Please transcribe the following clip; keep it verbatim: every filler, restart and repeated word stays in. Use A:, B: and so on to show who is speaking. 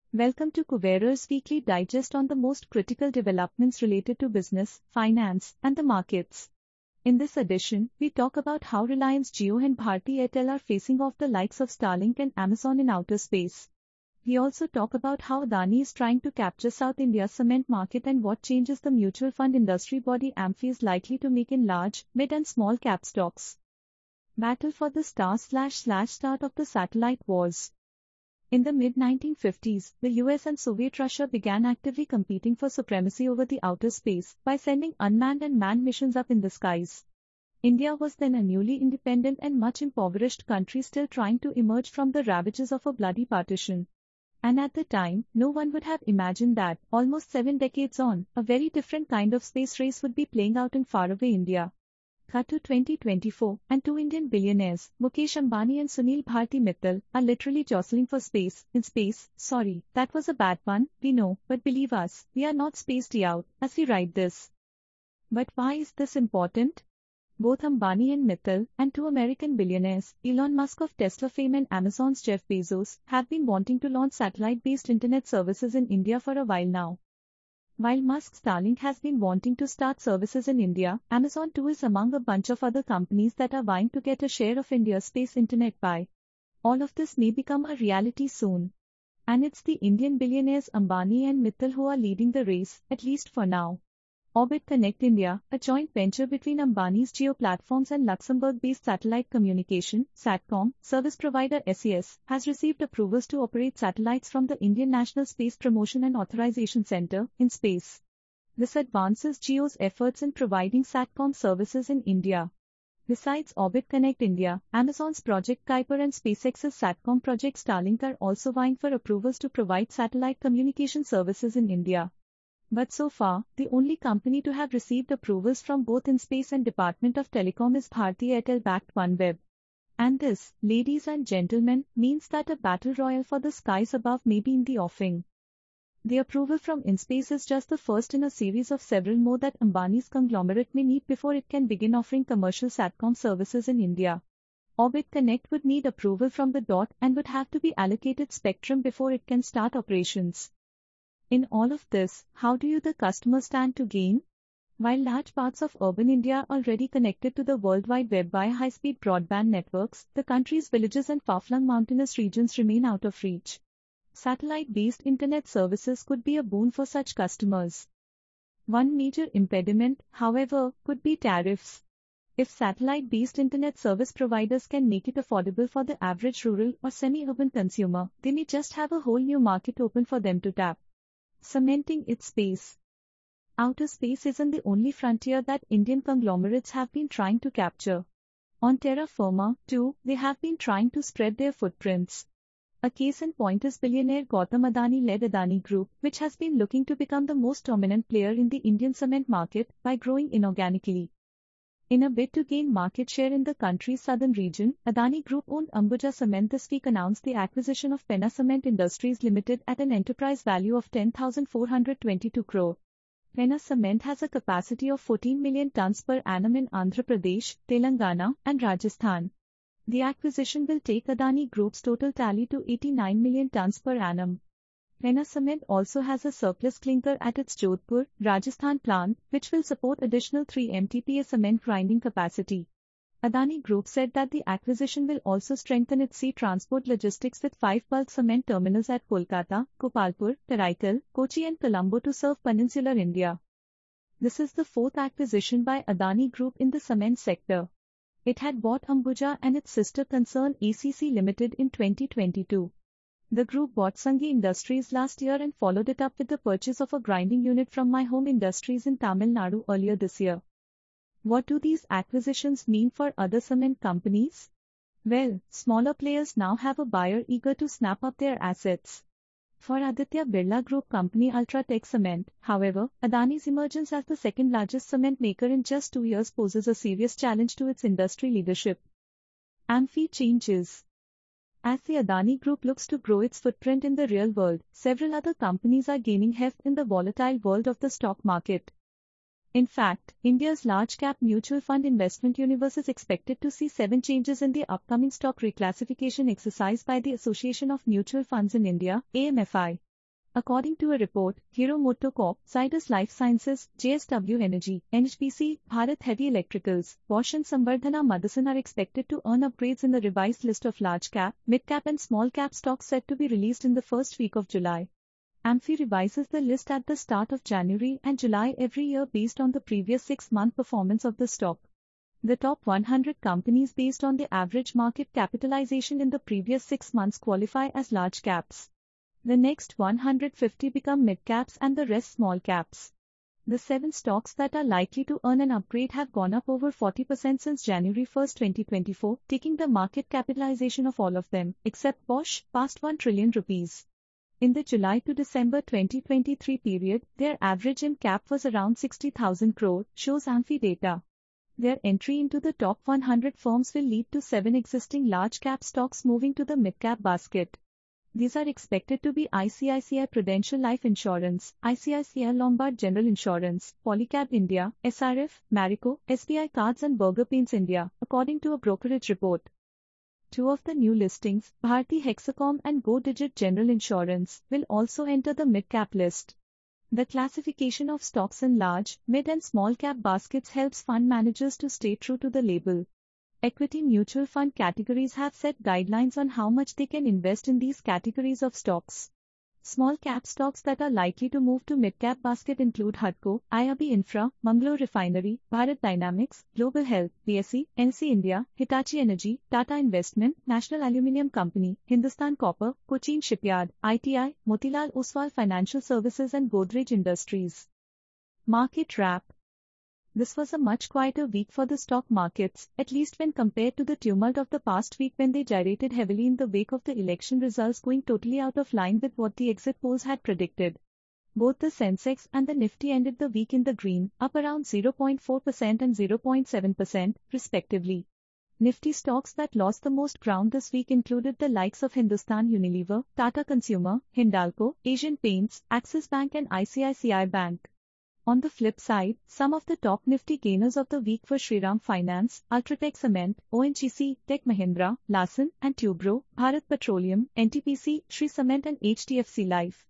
A: Welcome to Kuberer's weekly digest on the most critical developments related to business, finance, and the markets. In this edition, we talk about how Reliance Jio and Bharti Airtel are facing off the likes of Starlink and Amazon in outer space. We also talk about how Adani is trying to capture South India's cement market and what changes the mutual fund industry body AMFI is likely to make in large, mid and small cap stocks. Battle for the star slash slash start of the satellite wars. In the mid nineteen fifties, the U S and Soviet Russia began actively competing for supremacy over the outer space by sending unmanned and manned missions up in the skies. India was then a newly independent and much impoverished country still trying to emerge from the ravages of a bloody partition. And at the time, no one would have imagined that, almost seven decades on, a very different kind of space race would be playing out in faraway India. Cut to twenty twenty-four, and two Indian billionaires, Mukesh Ambani and Sunil Bharti Mittal, are literally jostling for space. In space, sorry, that was a bad pun, we know, but believe us, we are not spaced out, as we write this. But why is this important? Both Ambani and Mittal, and two American billionaires, Elon Musk of Tesla fame and Amazon's Jeff Bezos, have been wanting to launch satellite-based internet services in India for a while now. While Musk's Starlink has been wanting to start services in India, Amazon too is among a bunch of other companies that are vying to get a share of India's space internet pie. All of this may become a reality soon. And it's the Indian billionaires Ambani and Mittal who are leading the race, at least for now. Orbit Connect India, a joint venture between Ambani's Jio Platforms and Luxembourg-based satellite communication (Satcom) service provider S E S, has received approvals to operate satellites from the Indian National Space Promotion and Authorization Centre, in space. This advances Jio's efforts in providing Satcom services in India. Besides Orbit Connect India, Amazon's Project Kuiper and SpaceX's Satcom project Starlink are also vying for approvals to provide satellite communication services in India. But so far, the only company to have received approvals from both InSpace and Department of Telecom is Bharti Airtel-backed OneWeb. And this, ladies and gentlemen, means that a battle royal for the skies above may be in the offing. The approval from InSpace is just the first in a series of several more that Ambani's conglomerate may need before it can begin offering commercial Satcom services in India. Orbit Connect would need approval from the D O T and would have to be allocated spectrum before it can start operations. In all of this, how do you the customer stand to gain? While large parts of urban India are already connected to the World Wide Web by high-speed broadband networks, the country's villages and far-flung mountainous regions remain out of reach. Satellite-based internet services could be a boon for such customers. One major impediment, however, could be tariffs. If satellite-based internet service providers can make it affordable for the average rural or semi-urban consumer, they may just have a whole new market open for them to tap. Cementing its space. Outer space isn't the only frontier that Indian conglomerates have been trying to capture. On terra firma, too, they have been trying to spread their footprints. A case in point is billionaire Gautam Adani-led Adani Group, which has been looking to become the most dominant player in the Indian cement market by growing inorganically. In a bid to gain market share in the country's southern region, Adani Group-owned Ambuja Cement this week announced the acquisition of Penna Cement Industries Limited at an enterprise value of ten thousand four hundred twenty-two crore. Penna Cement has a capacity of fourteen million tons per annum in Andhra Pradesh, Telangana, and Rajasthan. The acquisition will take Adani Group's total tally to eighty-nine million tons per annum. Penna Cement also has a surplus clinker at its Jodhpur, Rajasthan plant, which will support additional three M T P A cement grinding capacity. Adani Group said that the acquisition will also strengthen its sea transport logistics with five bulk cement terminals at Kolkata, Gopalpur, Karaikal, Kochi and Colombo to serve peninsular India. This is the fourth acquisition by Adani Group in the cement sector. It had bought Ambuja and its sister concern A C C Limited in twenty twenty-two. The group bought Sanghi Industries last year and followed it up with the purchase of a grinding unit from My Home Industries in Tamil Nadu earlier this year. What do these acquisitions mean for other cement companies? Well, smaller players now have a buyer eager to snap up their assets. For Aditya Birla Group company Ultratech Cement, however, Adani's emergence as the second largest cement maker in just two years poses a serious challenge to its industry leadership. AMFI changes. As the Adani Group looks to grow its footprint in the real world, several other companies are gaining heft in the volatile world of the stock market. In fact, India's large-cap mutual fund investment universe is expected to see seven changes in the upcoming stock reclassification exercise by the Association of Mutual Funds in India, A M F I. According to a report, Hero MotoCorp, Zydus Life Sciences, J S W Energy, N H P C, Bharat Heavy Electricals, Bosch and Samvardhana Motherson are expected to earn upgrades in the revised list of large cap, mid cap and small cap stocks set to be released in the first week of July. AMFI revises the list at the start of January and July every year based on the previous six-month performance of the stock. The top one hundred companies based on the average market capitalization in the previous six months qualify as large caps. The next one hundred fifty become mid-caps and the rest small caps. The seven stocks that are likely to earn an upgrade have gone up over forty percent since January first, twenty twenty-four, taking the market capitalization of all of them, except Bosch, past one trillion rupees. In the July to December twenty twenty-three period, their average M cap was around sixty thousand crore, shows AMFI data. Their entry into the top one hundred firms will lead to seven existing large-cap stocks moving to the mid-cap basket. These are expected to be I C I C I Prudential Life Insurance, I C I C I Lombard General Insurance, Polycab India, S R F, Marico, S B I Cards and Burger Paints India, according to a brokerage report. Two of the new listings, Bharti Hexacom and Go Digit General Insurance, will also enter the mid-cap list. The classification of stocks in large, mid and small cap baskets helps fund managers to stay true to the label. Equity mutual fund categories have set guidelines on how much they can invest in these categories of stocks. Small cap stocks that are likely to move to mid-cap basket include Hudco, I R B Infra, Mangalore Refinery, Bharat Dynamics, Global Health, B S E, N C India, Hitachi Energy, Tata Investment, National Aluminium Company, Hindustan Copper, Cochin Shipyard, I T I, Motilal Oswal Financial Services and Godrej Industries. Market wrap. This was a much quieter week for the stock markets, at least when compared to the tumult of the past week when they gyrated heavily in the wake of the election results going totally out of line with what the exit polls had predicted. Both the Sensex and the Nifty ended the week in the green, up around zero point four percent and zero point seven percent, respectively. Nifty stocks that lost the most ground this week included the likes of Hindustan Unilever, Tata Consumer, Hindalco, Asian Paints, Axis Bank and I C I C I Bank. On the flip side, some of the top Nifty gainers of the week were Shriram Finance, Ultratech Cement, O N G C, Tech Mahindra, Larsen and Tubro, Bharat Petroleum, N T P C, Shree Cement and H D F C Life.